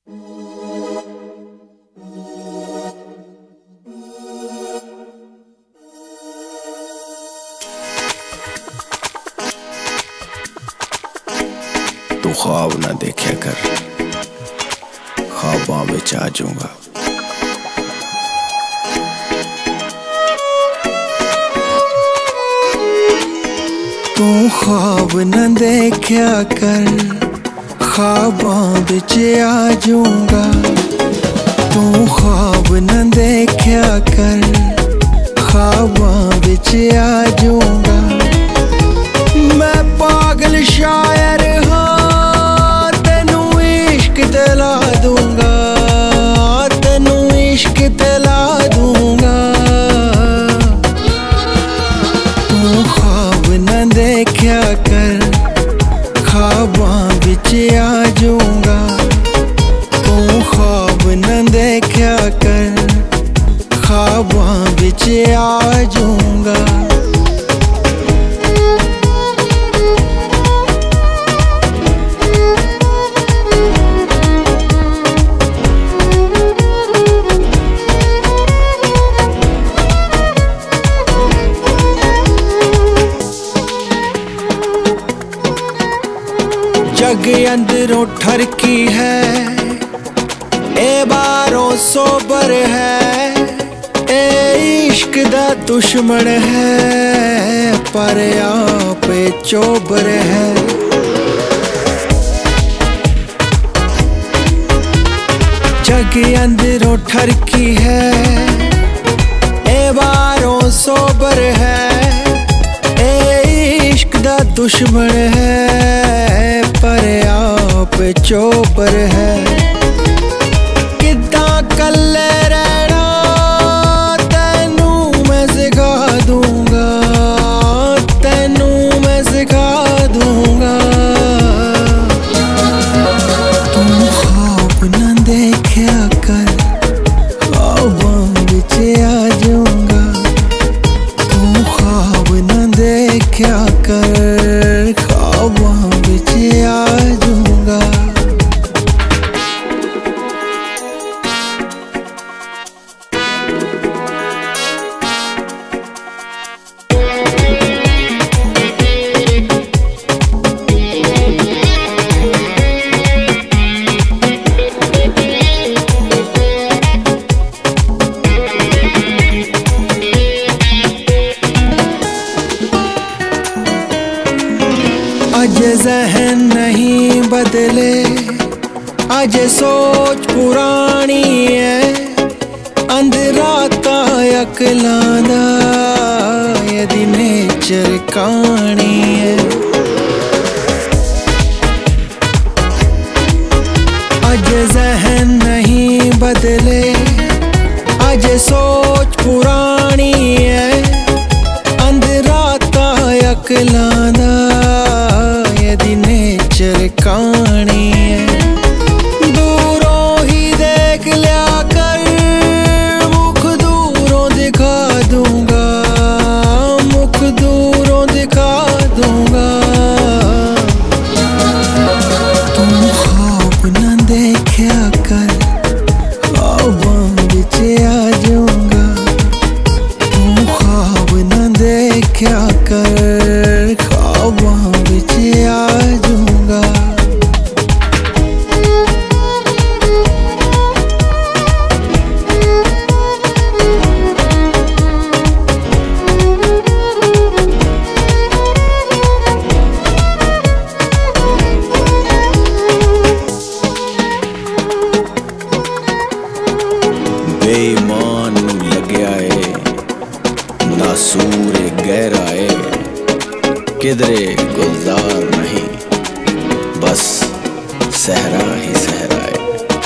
तू ख्वाब ना देखा कर, ख्वाबां विच आ जाऊंगा। तू ख्वाब न देखा कर, ख्वाबां विच आ जाऊंगा। तू ख्वाब न देखा कर, ख्वाबां विच आ जाऊंगा। मैं पागल शायर हाँ, तेनू इश्क दिला दूंगा, तेनू इश्क दिला दूंगा। तू ख्वाब न देखा कर, ख्वाबां विच आ जाऊंगा। तू ख्वाब न देखा कर, ख्वाबां विच आ जाऊंगा। जग अंदरों ठरकी है, ए बारों सोबर है। ए इश्क दा दुश्मन है, पर आप चोबर है। जग अंदरों ठरकी है, ए बारों सोबर है। ए इश्क दा दुश्मन है, पर आप चोबर है। किद्दां कल्ले रहना तैनू मैं सिखा दूंगा, तैनू मैं सिखा दूंगा। तू ख्वाब न देखा कर, ख्वाबां विच आ जाऊंगा। तू ख्वाब न देखा कर, ख्वाबां विच आ जाऊंगा। आज ज़हन नहीं बदले, आज सोच पुरानी है। अंधराता अकलांदा ये दिने चरकानी है। आज ज़हन नहीं बदले, आज सोच पुरानी है। अंधराता अकलांदा चरकानी है। दूरों ही देख लिया कर, मुख दूरों दिखा दूंगा, मुख दूरों दिखा दूंगा। तुम ख्वाब न देखा कर, ख्वाबां विच आ जाऊंगा। तुम ख्वाब न देखा कर, ख्वाबां विच आ जाऊंगा। बेईमान लग्या है, नासूर गहरा है। किधरे गुलजार नहीं, बस सहरा ही सहरा है।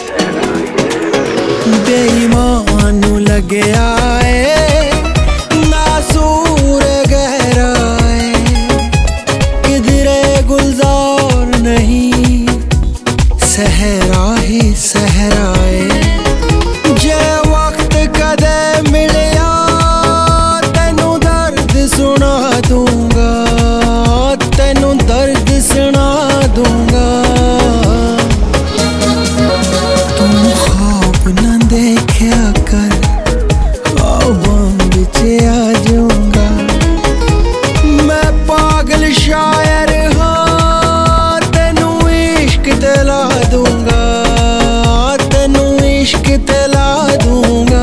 बेईमान लग्या है, नासूर गहरा है। किधरे गुलजार नहीं, सहरा ही सहरा है। जे वक्त कदे मिलिया, तेनू दर्द सुना दूंगा, तेनू दर्द सुना दूंगा। तू ते ला दूंगा।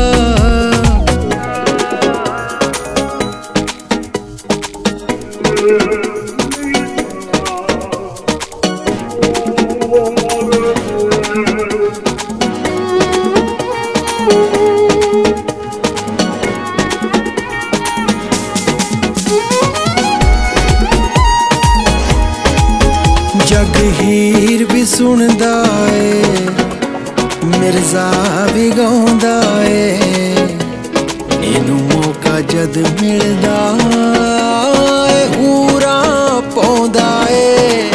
जग हीर भी सुनदा ए, मिर्जा भी गाउंदा ए, इनू मौका जद मिलदा ए, हूरा पौंदा ए।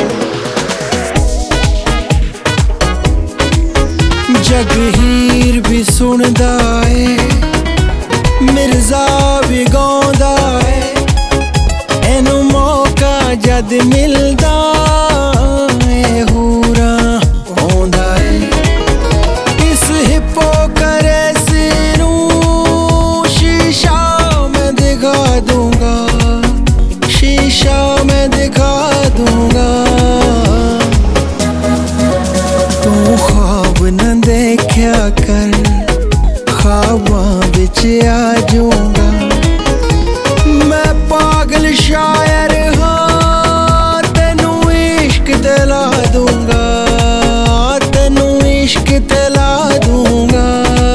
जग हीर भी सुनदा ए, मिर्जा भी गाउंदा ए, इनू मौका जद मिलदा देखया कर ख्वाबां विच आ जाऊंगा। मैं पागल शायर हाँ, तेनू इश्क दिला दूंगा, तेनू इश्क दिला दूंगा।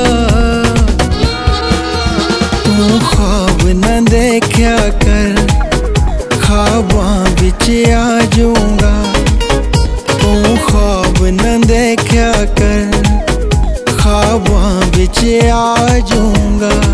तू ख्वाब न देखया कर ख्वाबां विच आ जाऊंगा। तू ख्वाब न देखया कर ख्वाबां विच आ जाऊंगा।